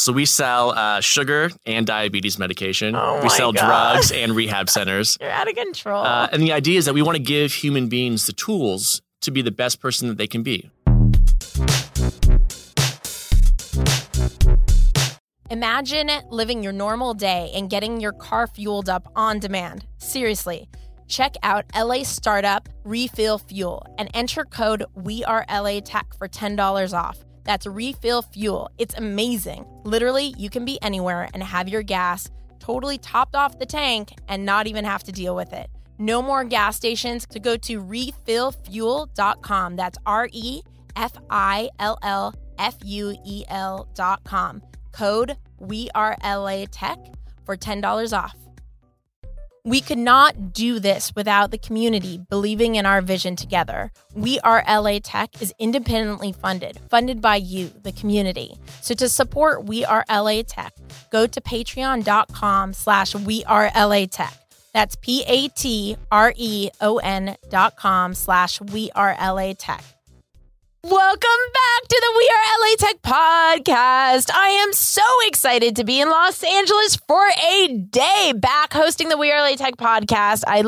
So we sell sugar and diabetes medication. Oh we sell God. drugs and rehab centers. You're out of control. And the idea is that we want to give human beings the tools to be the best person that they can be. Imagine living your normal day and getting your car fueled up on demand. Seriously, check out LA startup Refill Fuel and enter code WeAreLATech for $10 off. That's Refill Fuel. It's amazing. Literally, you can be anywhere and have your gas totally topped off the tank and not even have to deal with it. No more gas stations. To go to refillfuel.com. That's REFILLFUEL.com. Code WeAreLATech for $10 off. We could not do this without the community believing in our vision together. We Are LA Tech is independently funded by you, the community. So to support We Are LA Tech, go to patreon.com/WeAreLATech. That's patreon.com/WeAreLATech. Welcome back to the We Are LA Tech podcast. I am so excited to be in Los Angeles for a day back hosting the We Are LA Tech podcast. I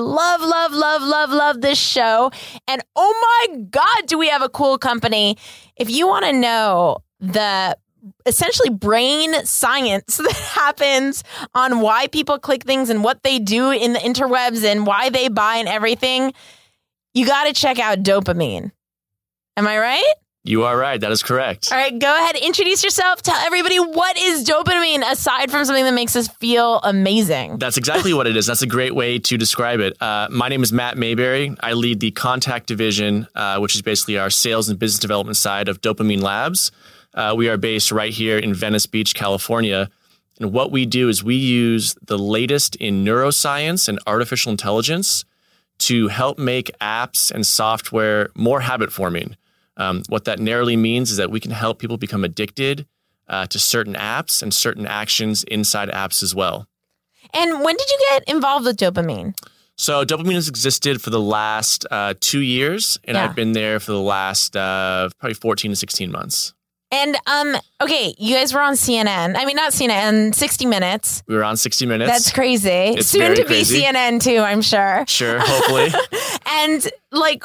love this show. And oh my God, do we have a cool company. If you want to know the essentially brain science that happens on why people click things and what they do in the interwebs and why they buy and everything, you got to check out dopamine. Am I right? You are right. That is correct. All right, go ahead. Introduce yourself. Tell everybody what is dopamine aside from something that makes us feel amazing. That's exactly what it is. That's a great way to describe it. My name is Matt Mayberry. I lead the Contact Division, which is basically our sales and business development side of Dopamine Labs. We are based right here in Venice Beach, California. And what we do is we use the latest in neuroscience and artificial intelligence to help make apps and software more habit forming. What that narrowly means is that we can help people become addicted to certain apps and certain actions inside apps as well. And when did you get involved with dopamine? So dopamine has existed for the last 2 years, and I've been there for the last probably 14 to 16 months. And, okay, you guys were on CNN. I mean, not CNN, 60 Minutes. We were on 60 Minutes. That's crazy. It's soon very to crazy. be CNN too, I'm sure. Sure, hopefully. And like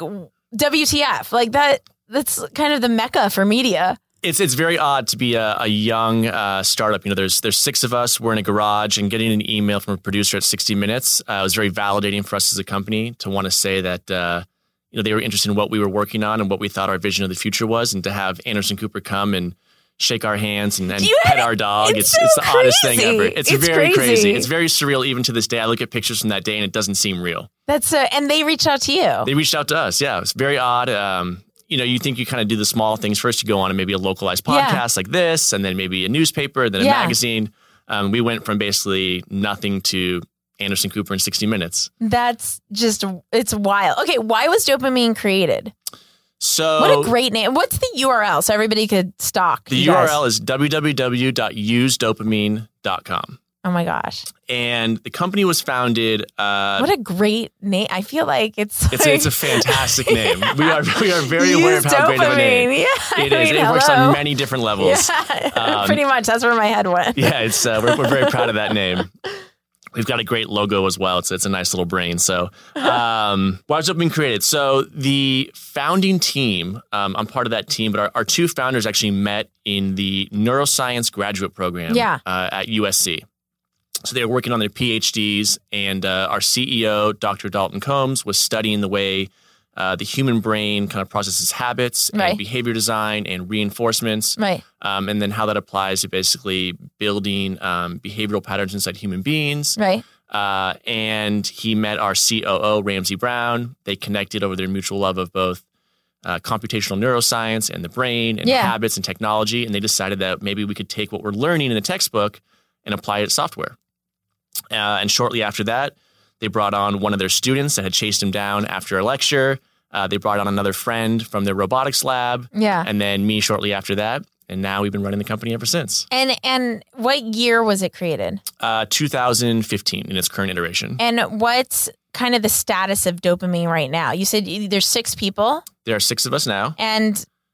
WTF, like that's kind of the mecca for media. It's very odd to be a young startup. You know, there's 6 of us. We're in a garage, and getting an email from a producer at 60 Minutes was very validating for us as a company to want to say that they were interested in what we were working on and what we thought our vision of the future was, and to have Anderson Cooper come and shake our hands and pet our dog. It's the oddest thing ever. It's very crazy. It's very surreal even to this day. I look at pictures from that day and it doesn't seem real. And they reached out to you. They reached out to us. Yeah, it's very odd. You think you kind of do the small things first. You go on maybe a localized podcast like this, and then maybe a newspaper, then a magazine. We went from basically nothing to Anderson Cooper in 60 Minutes. That's just, it's wild. Okay, why was dopamine created? So what a great name. What's the URL so everybody could stalk? The URL is www.usedopamine.com. Oh my gosh. And the company was founded. What a great name. I feel like it's a fantastic name. We are very aware of how great of a name it is. It works on many different levels. Yeah, pretty much. That's where my head went. Yeah, it's we're very proud of that name. We've got a great logo as well. It's a nice little brain. So why was dopamine created? So the founding team, I'm part of that team, but our 2 founders actually met in the neuroscience graduate program at USC. So they were working on their PhDs, and our CEO, Dr. Dalton Combs, was studying the way the human brain kind of processes habits and behavior design and reinforcements, and then how that applies to basically building behavioral patterns inside human beings. And he met our COO, Ramsey Brown. They connected over their mutual love of both computational neuroscience and the brain and habits and technology, and they decided that maybe we could take what we're learning in the textbook and apply it to software. And shortly after that, they brought on one of their students that had chased him down after a lecture. They brought on another friend from their robotics lab. And then me shortly after that. And now we've been running the company ever since. And what year was it created? 2015 in its current iteration. And what's kind of the status of dopamine right now? You said there's 6 people. There are 6 of us now. And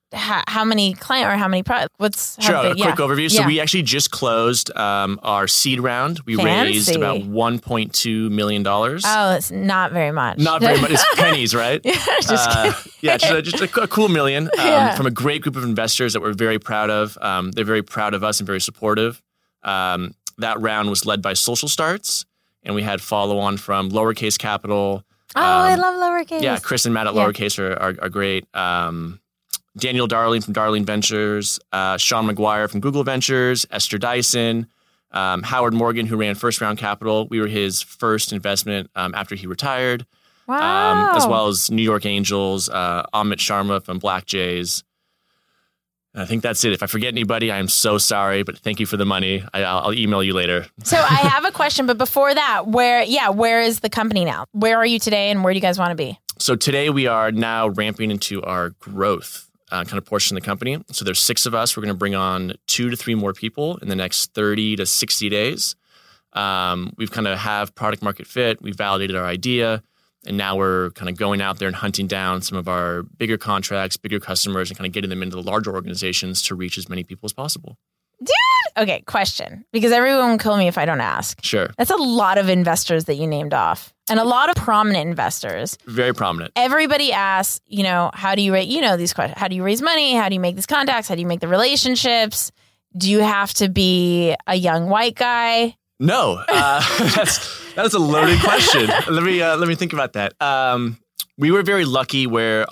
how many client or how many products? What's Sure, how a big? quick overview. So Yeah. we actually just closed our seed round. We raised Fancy. about $1.2 million. Oh, it's not very much. Not very much. It's pennies, right? Yeah, just kidding. Yeah, just a cool million Yeah. from a great group of investors that we're very proud of. They're very proud of us and very supportive. That round was led by Social Starts, and we had follow-on from Lowercase Capital. Oh, I love lowercase. Yeah, Chris and Matt at Lowercase are great. Daniel Darling from Darling Ventures, Sean McGuire from Google Ventures, Esther Dyson, Howard Morgan, who ran First Round Capital. We were his first investment after he retired. Wow. As well as New York Angels, Amit Sharma from Black Jays. I think that's it. If I forget anybody, I am so sorry, but thank you for the money. I'll email you later. So I have a question, but before that, where is the company now? Where are you today and where do you guys want to be? So today we are now ramping into our growth kind of portion of the company. So there's 6 of us. We're going to bring on 2 to 3 more people in the next 30 to 60 days. We've kind of have product market fit. We've validated our idea. And now we're kind of going out there and hunting down some of our bigger contracts, bigger customers, and kind of getting them into the larger organizations to reach as many people as possible. Dude! Okay, question. Because everyone will kill me if I don't ask. Sure. That's a lot of investors that you named off. And a lot of prominent investors. Very prominent. Everybody asks, how do you raise, these questions. How do you raise money? How do you make these contacts? How do you make the relationships? Do you have to be a young white guy? No, that's a loaded question. Let me think about that. We were very lucky where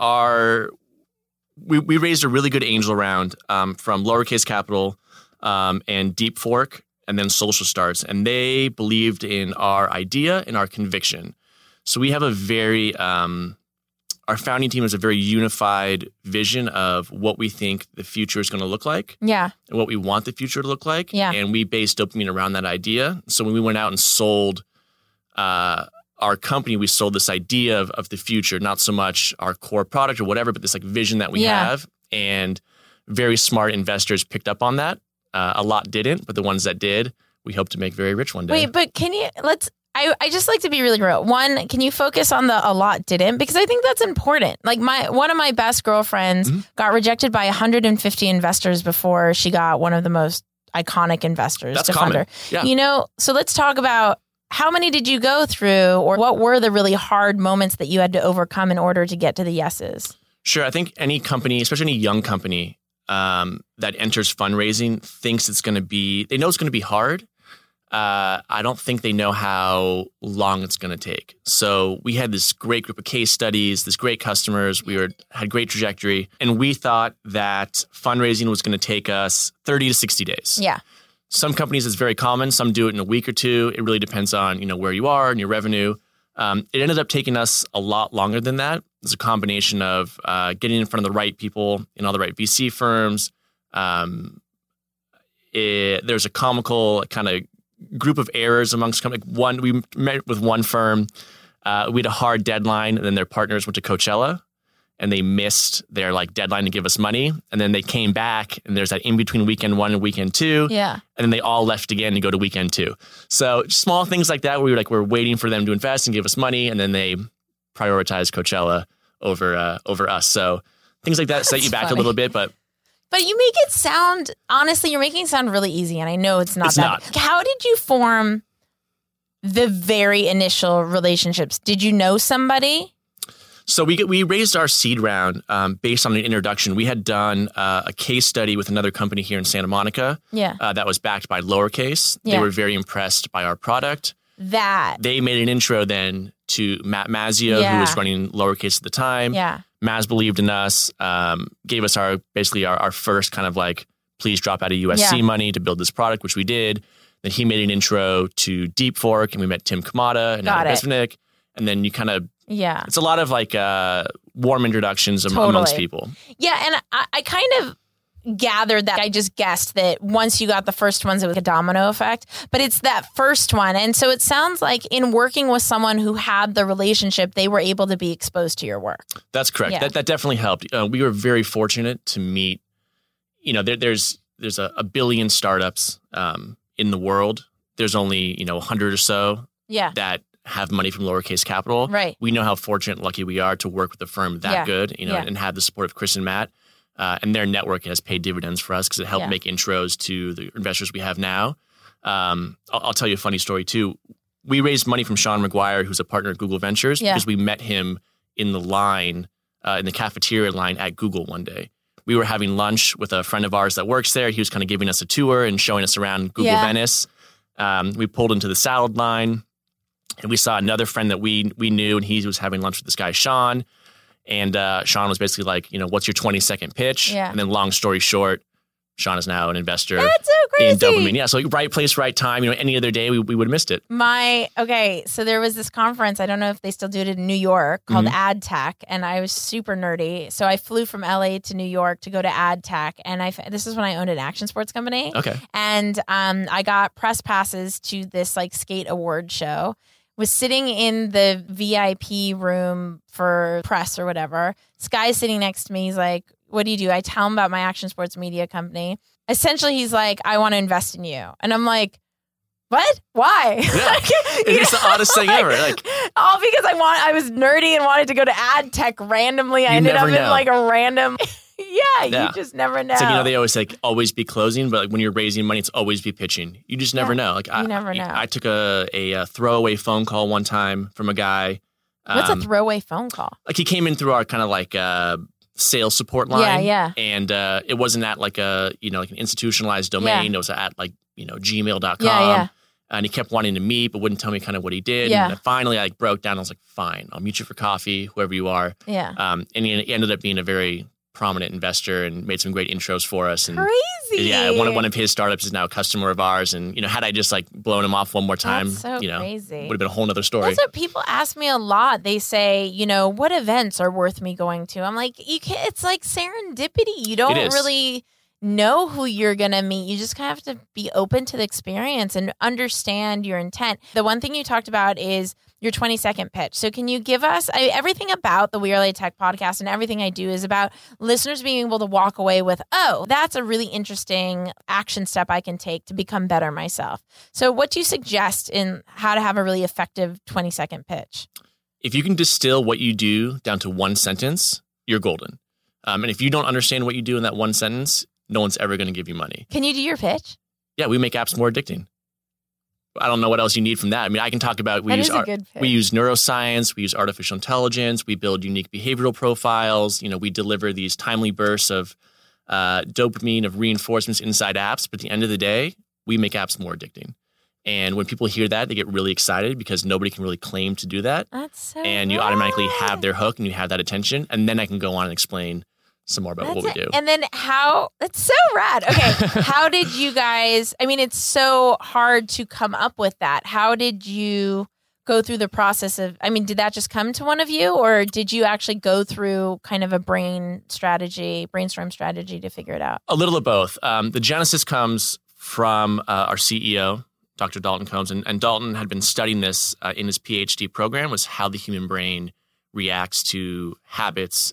we raised a really good angel round from Lowercase Capital and Deep Fork and then Social Starts, and they believed in our idea and our conviction. So we have a very our founding team has a very unified vision of what we think the future is going to look like. Yeah. And what we want the future to look like. Yeah. And we based dopamine around that idea. So when we went out and sold our company, we sold this idea of the future, not so much our core product or whatever, but this like vision that we have. And very smart investors picked up on that. A lot didn't, but the ones that did, we hope to make very rich one day. Wait, but I just like to be really real. One, can you focus on the a lot didn't? Because I think that's important. Like one of my best girlfriends got rejected by 150 investors before she got one of the most iconic investors That's to fund her. Yeah. So let's talk about how many did you go through or what were the really hard moments that you had to overcome in order to get to the yeses? Sure. I think any company, especially any young company that enters fundraising thinks they know it's going to be hard. I don't think they know how long it's going to take. So we had this great group of case studies, this great customers. We had great trajectory, and we thought that fundraising was going to take us 30 to 60 days. Yeah. Some companies it's very common. Some do it in a week or two. It really depends on where you are and your revenue. It ended up taking us a lot longer than that. It's a combination of getting in front of the right people in all the right VC firms. There's a comical kind of group of errors amongst we met with one firm. We had a hard deadline, and then their partners went to Coachella, and they missed their deadline to give us money. And then they came back, and there's that in between weekend 1 and weekend 2. Yeah. And then they all left again to go to weekend 2. So small things like that, where we're waiting for them to invest and give us money, and then they prioritize Coachella over us. So things like that set you back a little bit, But you make it sound, honestly, you're making it sound really easy, and I know it's not. How did you form the very initial relationships? Did you know somebody? So we raised our seed round based on an introduction. We had done a case study with another company here in Santa Monica that was backed by Lowercase. Yeah. They were very impressed by our product. They made an intro then to Matt Mazzio, who was running Lowercase at the time. Yeah. Maz believed in us, gave us our first kind of please drop out of USC money to build this product, which we did. Then he made an intro to Deep Fork, and we met Tim Kamada and Adam Besvinick. And then you kind of, it's a lot of warm introductions amongst people. Yeah, and I kind of gathered that. I just guessed that once you got the first ones, it was a domino effect. But it's that first one. And so it sounds like in working with someone who had the relationship, they were able to be exposed to your work. That's correct. Yeah. That definitely helped. We were very fortunate to meet, there's a billion startups in the world. There's only, 100 or so that have money from Lowercase Capital. Right. We know how fortunate and lucky we are to work with a firm that good, and have the support of Chris and Matt. And their network has paid dividends for us because it helped make intros to the investors we have now. I'll tell you a funny story too. We raised money from Sean McGuire, who's a partner at Google Ventures, because we met him in the line, in the cafeteria line at Google one day. We were having lunch with a friend of ours that works there. He was kind of giving us a tour and showing us around Google Venice. We pulled into the salad line, and we saw another friend that we knew, and he was having lunch with this guy, Sean. And Sean was basically like, what's your 20-second pitch? Yeah. And then long story short, Sean is now an investor in Dopamine. Yeah, so right place, right time. Any other day, we would have missed it. So there was this conference, I don't know if they still do it in New York, called AdTech, and I was super nerdy. So I flew from LA to New York to go to AdTech, and this is when I owned an action sports company. Okay. And I got press passes to this skate award show. Was sitting in the VIP room for press or whatever. This guy's sitting next to me. He's like, what do you do? I tell him about my action sports media company. Essentially, he's like, I want to invest in you. And I'm like, what? Why? Yeah. It's the oddest thing ever. All because I was nerdy and wanted to go to AdTech randomly. I ended up in a random... You just never know. It's they always say always be closing, but when you're raising money, it's always be pitching. You just never know. You never know. I took a throwaway phone call one time from a guy. What's a throwaway phone call? He came in through our kind of sales support line. Yeah. And it wasn't at an institutionalized domain. It was at gmail.com. Yeah. And he kept wanting to meet, but wouldn't tell me kind of what he did. Yeah. And finally, I broke down. I was like, fine, I'll meet you for coffee, whoever you are. Yeah. And he ended up being a very prominent investor and made some great intros for us. And crazy. Yeah, one of his startups is now a customer of ours. And, had I just blown him off one more time, that's so crazy. Would have been a whole nother story. That's what people ask me a lot. They say, what events are worth me going to? I'm like, it's like serendipity. You don't really know who you're going to meet. You just kind of have to be open to the experience and understand your intent. The one thing you talked about is your 20-second pitch. So can you give us everything about the We Are LA Tech podcast, and everything I do is about listeners being able to walk away with, oh, that's a really interesting action step I can take to become better myself. So what do you suggest in how to have a really effective 20-second pitch? If you can distill what you do down to one sentence, you're golden. And if you don't understand what you do in that one sentence, no one's ever going to give you money. Can you do your pitch? Yeah, we make apps more addicting. I don't know what else you need from that. I mean, I can talk about we use neuroscience, we use artificial intelligence, we build unique behavioral profiles. We deliver these timely bursts of dopamine, of reinforcements inside apps. But at the end of the day, we make apps more addicting. And when people hear that, they get really excited because nobody can really claim to do that. That's so And you automatically have their hook and you have that attention. And then I can go on and explain some more about what we do. And then that's so rad. Okay. How did you guys, it's so hard to come up with that. How did you go through the process of, did that just come to one of you, or did you actually go through kind of a brainstorm strategy to figure it out? A little of both. The genesis comes from our CEO, Dr. Dalton Combs, and Dalton had been studying this in his PhD program, was how the human brain reacts to habits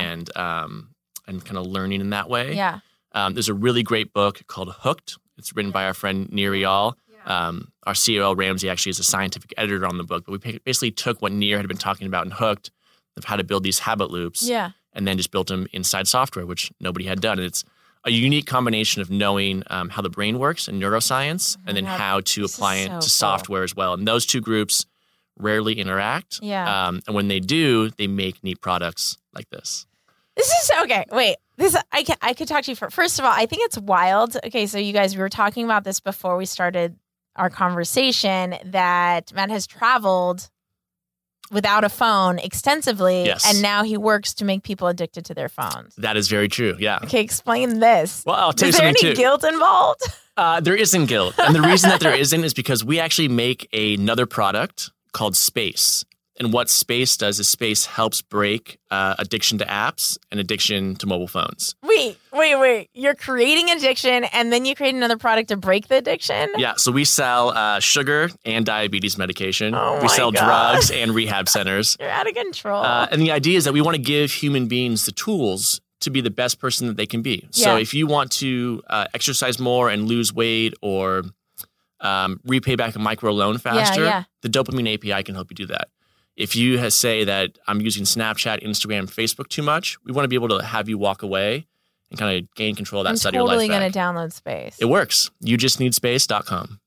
and kind of learning in that way. Yeah. There's a really great book called Hooked. It's written by our friend Nir Eyal. Our CEO, Ramsey, actually is a scientific editor on the book. But we basically took what Nir had been talking about in Hooked, of how to build these habit loops, and then just built them inside software, which nobody had done. And it's a unique combination of knowing how the brain works and neuroscience, and then how to apply it to software as well. And those two groups rarely interact. Yeah. And when they do, they make neat products like this. This is okay. Wait, I could talk to you first of all. I think it's wild. Okay, so you guys, we were talking about this before we started our conversation, that Matt has traveled without a phone extensively, and now he works to make people addicted to their phones. That is very true. Yeah. Okay, explain this. Well, I'll tell you something too. Is there any guilt involved? There isn't guilt, and the reason that there isn't is because we actually make another product called Space. And what Space does is Space helps break addiction to apps and addiction to mobile phones. Wait. You're creating addiction and then you create another product to break the addiction? Yeah. So we sell sugar and diabetes medication. We sell drugs and rehab centers. You're out of control. And the idea is that we want to give human beings the tools to be the best person that they can be. So if you want to exercise more and lose weight, or repay back a micro loan faster, the Dopamine API can help you do that. If you say that I'm using Snapchat, Instagram, Facebook too much, we want to be able to have you walk away and kind of gain control of that I'm side of your life totally back. going to download Space. It works. YouJustNeedSpace.com.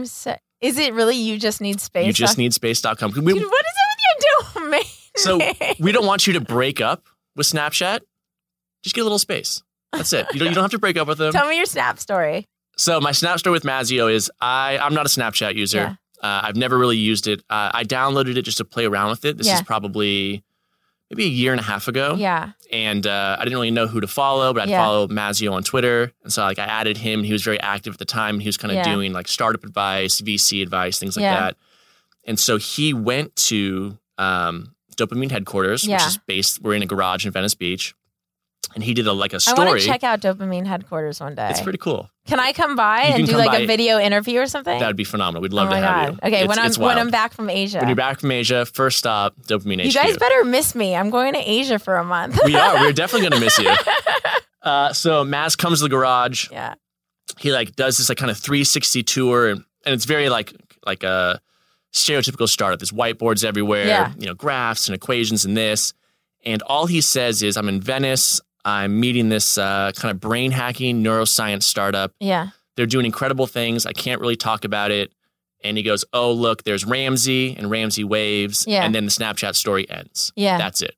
Is it really You Just Need Space? YouJustNeedSpace.com. Dude, what is it with your domain? So we don't want you to break up with Snapchat. Just get a little space. That's it. You don't have to break up with them. Tell me your Snap story. So my Snap story with Mazio is I'm not a Snapchat user. Yeah. I've never really used it. I downloaded it just to play around with it. This is probably maybe a year and a half ago. Yeah. And I didn't really know who to follow, but I'd follow Mazio on Twitter. And so like I added him. He was very active at the time. He was kind of doing like startup advice, VC advice, things like that. And so he went to Dopamine headquarters, which is based, we're in a garage in Venice Beach. And he did a story. I want to check out Dopamine headquarters one day. It's pretty cool. Can I come by and do like a video interview or something? That would be phenomenal. We'd love to have you. Okay, when I'm back from Asia. When you're back from Asia, first stop, Dopamine HQ. You guys better miss me. I'm going to Asia for a month. We are. We're definitely going to miss you. So Maz comes to the garage. Yeah. He does this kind of 360 tour, and it's very like a stereotypical startup. There's whiteboards everywhere, graphs and equations and this. And all he says is, I'm in Venice. I'm meeting this kind of brain hacking neuroscience startup. Yeah. They're doing incredible things. I can't really talk about it. And he goes, oh, look, there's Ramsey and Ramsey waves. Yeah. And then the Snapchat story ends. Yeah. That's it.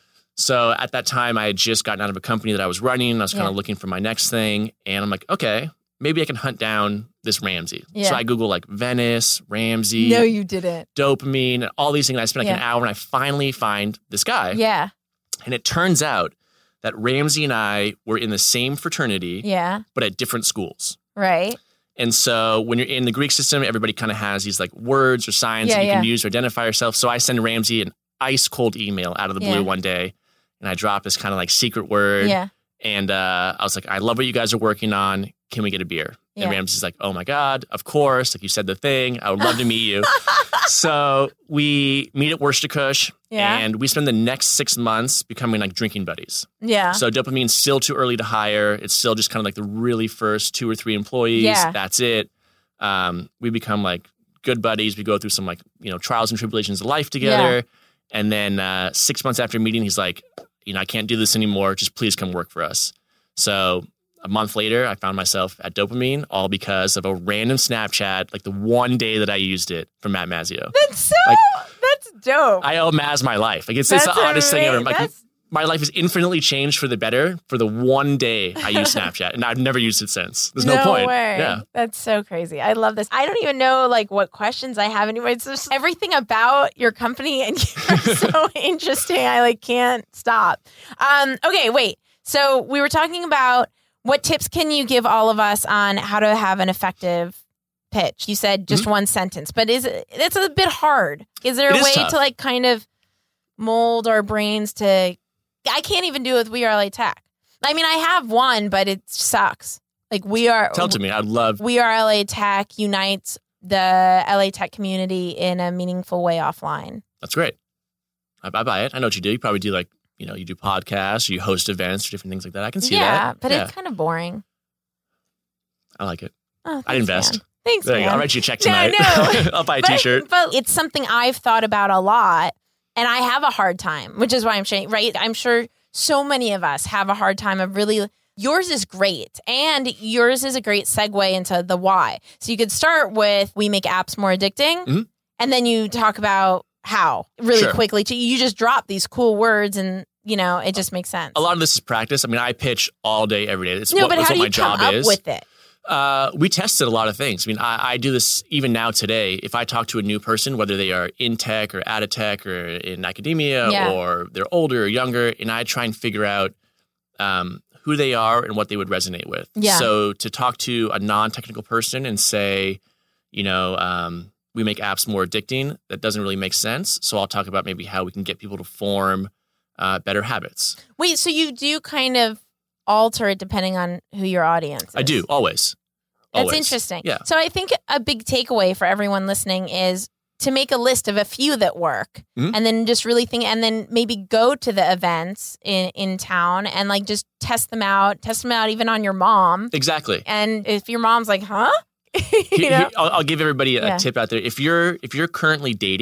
So at that time, I had just gotten out of a company that I was running. I was kind of looking for my next thing. And I'm like, okay, maybe I can hunt down this Ramsey. Yeah. So I Google Venice, Ramsey. No, you didn't. Dopamine, all these things. I spent an hour and I finally find this guy. Yeah. And it turns out that Ramsey and I were in the same fraternity, but at different schools. Right. And so when you're in the Greek system, everybody kind of has these words or signs that you can use to identify yourself. So I send Ramsey an ice cold email out of the blue one day, and I drop this kind of secret word. Yeah. And I was like, I love what you guys are working on. Can we get a beer? Yeah. And Ramsey's like, oh my God, of course. You said the thing. I would love to meet you. So we meet at Worcestercush, and we spend the next 6 months becoming drinking buddies. Yeah. So Dopamine's still too early to hire. It's still just kind of the really first 2 or 3 employees. Yeah. That's it. We become good buddies. We go through some trials and tribulations of life together. Yeah. And then 6 months after meeting, he's like, I can't do this anymore. Just please come work for us. So a month later, I found myself at Dopamine, all because of a random Snapchat, the one day that I used it from Matt Mazzio. That's that's dope. I owe Maz my life. It's the oddest thing ever. My life has infinitely changed for the better for the one day I used Snapchat, and I've never used it since. There's no point. Way. Yeah. That's so crazy. I love this. I don't even know what questions I have anymore. It's just everything about your company, and you're so interesting. I can't stop. Okay, wait. So we were talking about what tips can you give all of us on how to have an effective pitch? You said just one sentence, but it's a bit hard. Is there a way to kind of mold our brains to? I can't even do it with We Are LA Tech. I mean, I have one, but it sucks. Tell it to me. I'd love. We Are LA Tech unites the LA Tech community in a meaningful way offline. That's great. I buy it. I know what you do. You probably do you do podcasts, or you host events, or different things like that. I can see that. Yeah, but it's kind of boring. I like it. Oh, thanks, I'd invest. Man. Thanks, there you man. go. I'll write you a check tonight. No. I'll buy a t-shirt. But it's something I've thought about a lot, and I have a hard time, which is why I'm saying, right? I'm sure so many of us have a hard time of really. Yours is great, and yours is a great segue into the why. So you could start with, we make apps more addicting, and then you talk about how really quickly. You just drop these cool words, and it just makes sense. A lot of this is practice. I mean, I pitch all day, every day. It's but what how do my you come job up is. with it? We tested a lot of things. I mean, I do this even now today. If I talk to a new person, whether they are in tech or out of tech or in academia or they're older or younger, and I try and figure out who they are and what they would resonate with. Yeah. So to talk to a non-technical person and say, we make apps more addicting, that doesn't really make sense. So I'll talk about maybe how we can get people to form better habits. Wait, so you do kind of alter it depending on who your audience is? I do, always. That's interesting. Yeah. So I think a big takeaway for everyone listening is to make a list of a few that work and then just really think, and then maybe go to the events in town and just test them out even on your mom. Exactly. And if your mom's like, huh? I'll give everybody a tip out there. If you're currently dating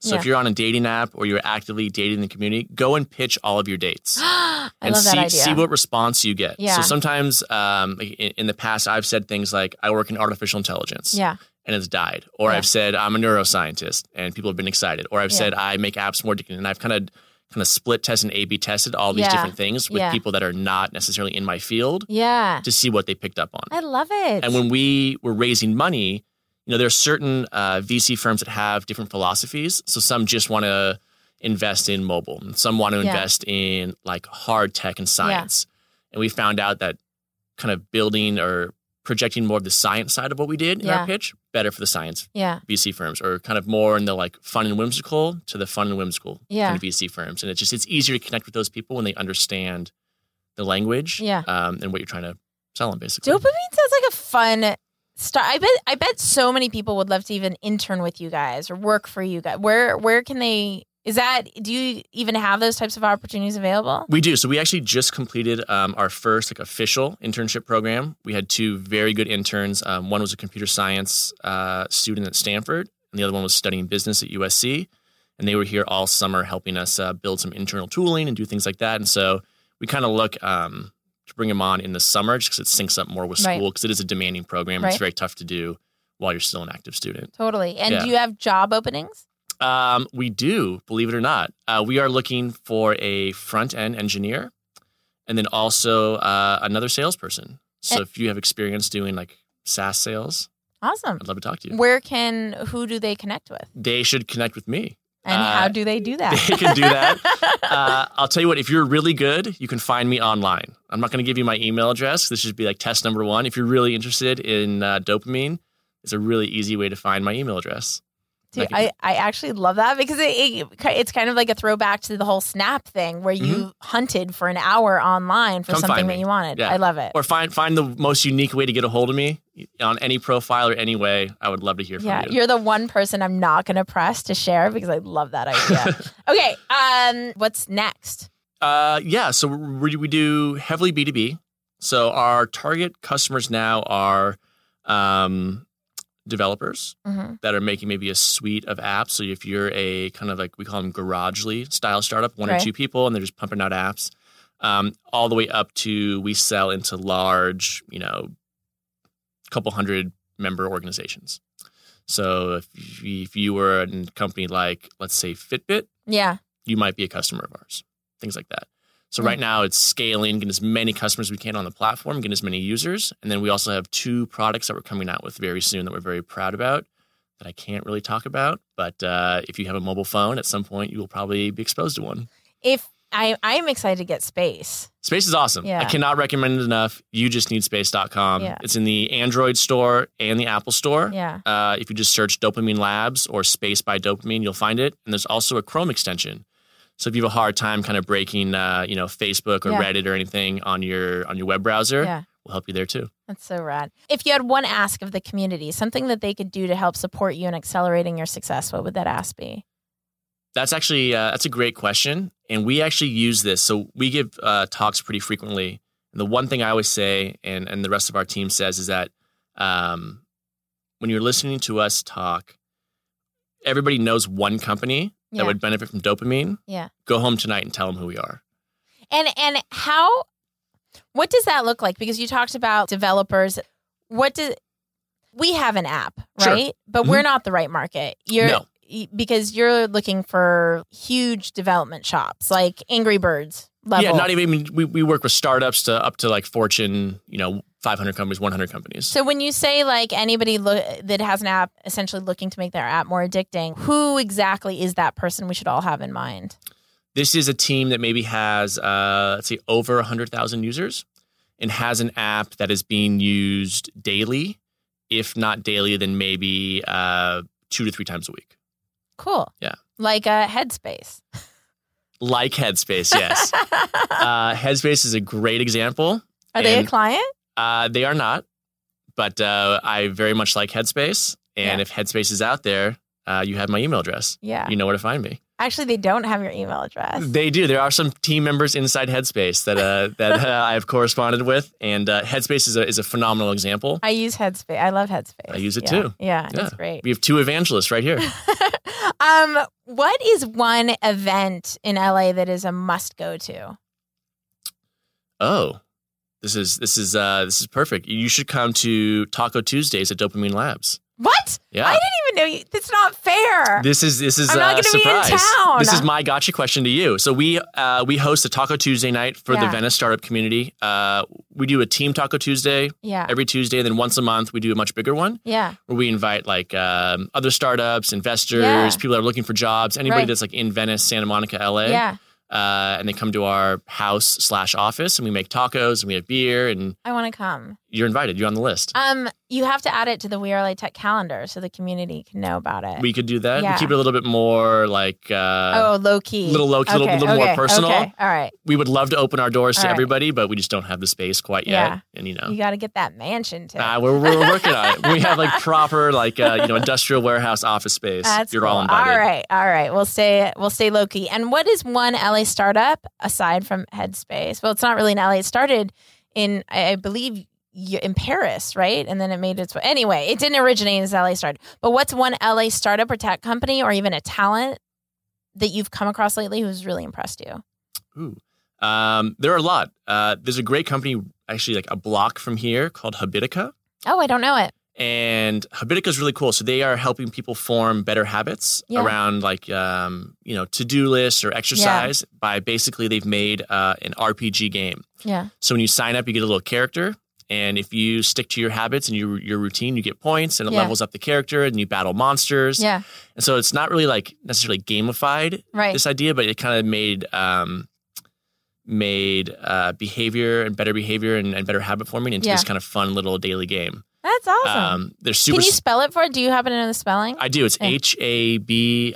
So if you're on a dating app or you're actively dating the community, go and pitch all of your dates. I and love that idea. see what response you get. Yeah. So sometimes in the past, I've said things like, I work in artificial intelligence. Yeah. And it's died. Or I've said, I'm a neuroscientist, and people have been excited. Or I've said, I make apps more addictive. And I've kind of split test and A/B tested all these different things with people that are not necessarily in my field to see what they picked up on. I love it. And when we were raising money, there are certain VC firms that have different philosophies. So some just want to invest in mobile, and some want to invest in like hard tech and science. And we found out that kind of building or projecting more of the science side of what we did in our pitch, better for the science VC firms, or kind of more in the like fun and whimsical to the fun and whimsical kind of VC firms. And it's easier to connect with those people when they understand the language and what you're trying to sell them, basically. Dopamine sounds like a fun start. I bet so many people would love to even intern with you guys or work for you guys. Where can they? Do you even have those types of opportunities available? We do. So we actually just completed our first like official internship program. We had 2 very good interns. One was a computer science student at Stanford, and the other one was studying business at USC. And they were here all summer helping us build some internal tooling and do things like that. And so we kind of look to bring them on in the summer just because it syncs up more with school, because it is a demanding program. It's very tough to do while you're still an active student. Totally. And do you have job openings? We do, believe it or not. We are looking for a front-end engineer and then also another salesperson. So if you have experience doing like SaaS sales, awesome. I'd love to talk to you. Who do they connect with? They should connect with me. And how do they do that? They can do that. I'll tell you what, if you're really good, you can find me online. I'm not going to give you my email address. This should be like test number 1. If you're really interested in dopamine, it's a really easy way to find my email address. Dude, I actually love that because it's kind of like a throwback to the whole Snap thing where you hunted for an hour online for something that you wanted. Yeah. I love it. Or find the most unique way to get a hold of me on any profile or any way. I would love to hear from you. Yeah, you're the one person I'm not going to press to share because I love that idea. Okay, what's next? So we do heavily B2B. So our target customers now are developers that are making maybe a suite of apps. So if you're a kind of like, we call them Garagely style startup, 1 or 2 people, and they're just pumping out apps, all the way up to we sell into large, couple hundred member organizations. So if you were a company like, let's say Fitbit, you might be a customer of ours, things like that. So right now it's scaling, getting as many customers as we can on the platform, getting as many users. And then we also have 2 products that we're coming out with very soon that we're very proud about that I can't really talk about. But if you have a mobile phone, at some point you will probably be exposed to one. If I am excited to get Space. Space is awesome. Yeah. I cannot recommend it enough. You just need space.com. Yeah. It's in the Android store and the Apple store. Yeah. If you just search Dopamine Labs or Space by Dopamine, you'll find it. And there's also a Chrome extension. So if you have a hard time kind of breaking, Facebook or Reddit or anything on your web browser, we'll help you there too. That's so rad. If you had one ask of the community, something that they could do to help support you in accelerating your success, what would that ask be? That's actually that's a great question, and we actually use this. So we give talks pretty frequently. And the one thing I always say, and the rest of our team says, is that when you're listening to us talk, everybody knows one company that would benefit from dopamine. Yeah. Go home tonight and tell them who we are. And what does that look like? Because you talked about developers. We have an app, right? Sure. But we're not the right market. Because you're looking for huge development shops like Angry Birds level. Yeah, not even, we work with startups up to like Fortune, 500 companies, 100 companies. So when you say like anybody that has an app essentially looking to make their app more addicting, who exactly is that person we should all have in mind? This is a team that maybe has, let's say, over 100,000 users and has an app that is being used daily. If not daily, then maybe 2 to 3 times a week. Cool. Yeah. Like Headspace. Like Headspace, yes. Headspace is a great example. Are they a client? They are not, but I very much like Headspace. And if Headspace is out there, you have my email address. Yeah. You know where to find me. Actually, they don't have your email address. They do. There are some team members inside Headspace that I have corresponded with. And Headspace is a phenomenal example. I use Headspace. I love Headspace. I use it too. Yeah, it's great. We have 2 evangelists right here. What is one event in LA that is a must go to? Oh, this is perfect. You should come to Taco Tuesdays at Dopamine Labs. What? Yeah. I didn't even know you. That's not fair. This is I'm not going to be in town. This is my gotcha question to you. So we host a Taco Tuesday night for the Venice startup community. We do a team Taco Tuesday every Tuesday, and then once a month we do a much bigger one. Yeah. Where we invite like other startups, investors, people that are looking for jobs, anybody that's like in Venice, Santa Monica, LA. Yeah. And they come to our house/office, and we make tacos, and we have beer, and I want to come. You're invited. You're on the list. You have to add it to the We Are LA Tech calendar so the community can know about it. We could do that. Yeah. We keep it a little bit more like low key, little low key, a little more personal. Okay. All right. We would love to open our doors to everybody, but we just don't have the space quite yet. Yeah. And you got to get that mansion too. We're working on it. We have like proper industrial warehouse office space. That's You're cool. all invited. All right. We'll stay low key. And what is one LA startup aside from Headspace? Well, it's not really an LA. It started in, I believe, in Paris, right? And then it made its way. Anyway, it didn't originate as LA started. But what's one LA startup or tech company or even a talent that you've come across lately who's really impressed you? Ooh. There are a lot. There's a great company, actually like a block from here called Habitica. Oh, I don't know it. And Habitica is really cool. So they are helping people form better habits around like, to-do lists or exercise by basically they've made an RPG game. Yeah. So when you sign up, you get a little character. And if you stick to your habits and your routine, you get points and it levels up the character and you battle monsters. Yeah. And so it's not really like necessarily gamified, this idea, but it kind of made behavior and better behavior and better habit forming into this kind of fun little daily game. That's awesome. They're super. Can you spell it for it? Do you happen to know the spelling? I do. It's Habitica,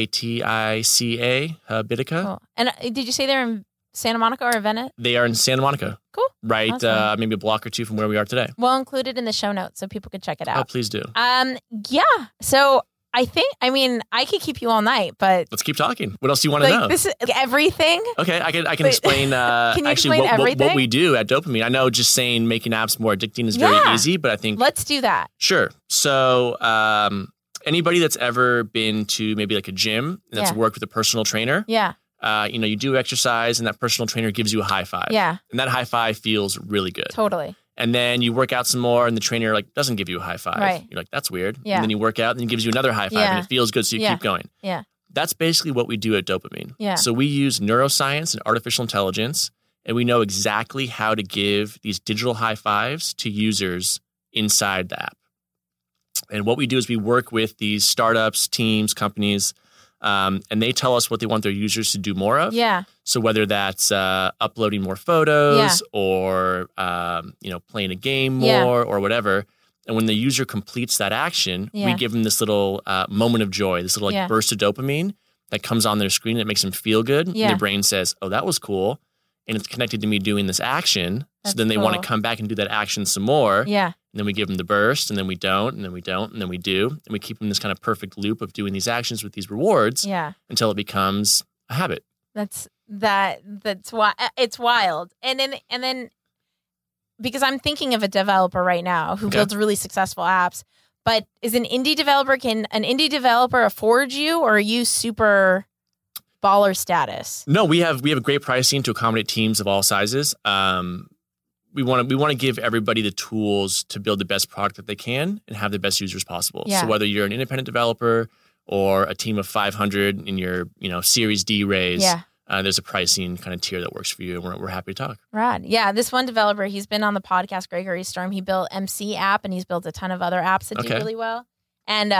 Habitica. Cool. And did you say they're in Santa Monica or Venice? They are in Santa Monica. Cool. Right, awesome. Maybe a block or two from where we are today. We'll include it in the show notes so people could check it out. Oh, please do. Yeah. So I could keep you all night, but let's keep talking. What else do you want to know? This is everything. Okay, I can explain. Can you actually, explain what we do at Dopamine. I know just saying making apps more addicting is very easy, but I think let's do that. Sure. So anybody that's ever been to maybe like a gym and that's worked with a personal trainer. Yeah. You do exercise and that personal trainer gives you a high five. Yeah. And that high five feels really good. Totally. And then you work out some more and the trainer like doesn't give you a high five. Right. You're like, that's weird. Yeah. And then you work out and he gives you another high five and it feels good so you keep going. Yeah. That's basically what we do at Dopamine. Yeah. So we use neuroscience and artificial intelligence and we know exactly how to give these digital high fives to users inside the app. And what we do is we work with these startups, teams, companies, and they tell us what they want their users to do more of. Yeah. So whether that's uploading more photos or playing a game more or whatever. And when the user completes that action, we give them this little moment of joy, this little burst of dopamine that comes on their screen that makes them feel good. Yeah. And their brain says, oh, that was cool. And it's connected to me doing this action. That's so then they want to come back and do that action some more. Yeah. And then we give them the burst, and then we don't, and then we don't, and then we do. And we keep them in this kind of perfect loop of doing these actions with these rewards until it becomes a habit. That's why it's wild. And then because I'm thinking of a developer right now who builds really successful apps, but can an indie developer afford you, or are you super baller status? No, we have great pricing to accommodate teams of all sizes. We want to give everybody the tools to build the best product that they can and have the best users possible. Yeah. So whether you're an independent developer or a team of 500 in your Series D raise, there's a pricing kind of tier that works for you, and we're happy to talk. Rad. Yeah, this one developer, he's been on the podcast, Gregory Storm. He built MC app, and he's built a ton of other apps that do really well. And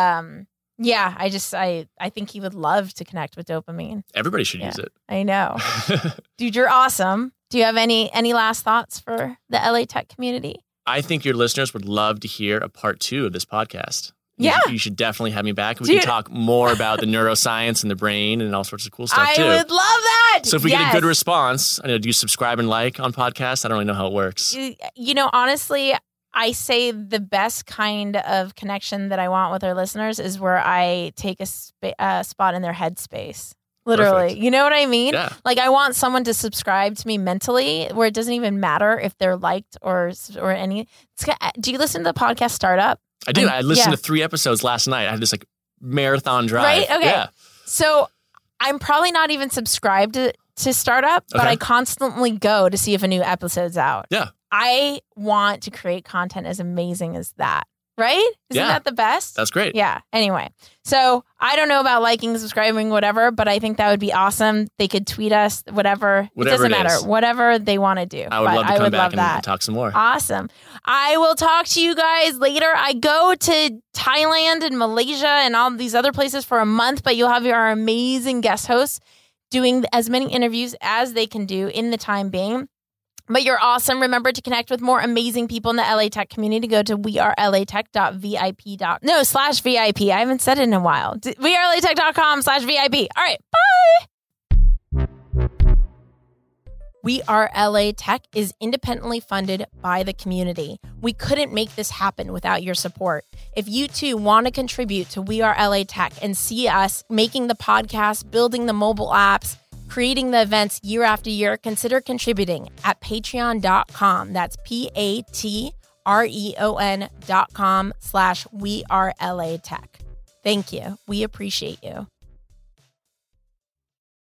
I think he would love to connect with Dopamine. Everybody should use it. I know. Dude, you're awesome. Do you have any last thoughts for the LA Tech community? I think your listeners would love to hear a part 2 of this podcast. You should definitely have me back. We can talk more about the neuroscience and the brain and all sorts of cool stuff too. I would love that. So if we get a good response, do you subscribe and like on podcasts? I don't really know how it works. Honestly, I say the best kind of connection that I want with our listeners is where I take a spot in their headspace. Literally. Perfect. You know what I mean? Yeah. Like I want someone to subscribe to me mentally where it doesn't even matter if they're liked or any. Do you listen to the podcast Startup? I do. I listened to 3 episodes last night. I had this marathon drive. Right? Okay. Yeah. So I'm probably not even subscribed to Startup, but I constantly go to see if a new episode's out. Yeah. I want to create content as amazing as that. Right? Isn't that the best? That's great. Yeah. Anyway, so I don't know about liking, subscribing, whatever, but I think that would be awesome. They could tweet us, whatever. It doesn't matter. Whatever they want to do. I would love to come back and talk some more. Awesome. I will talk to you guys later. I go to Thailand and Malaysia and all these other places for a month, but you'll have your amazing guest hosts doing as many interviews as they can do in the time being. But you're awesome. Remember to connect with more amazing people in the LA Tech community. Go to wearelatech.vip.no/VIP. I haven't said it in a while. wearelatech.com/VIP. All right. Bye. We Are LA Tech is independently funded by the community. We couldn't make this happen without your support. If you too want to contribute to We Are LA Tech and see us making the podcast, building the mobile apps, creating the events year after year, consider contributing at patreon.com. That's patreon.com/wearelatech. Thank you. We appreciate you.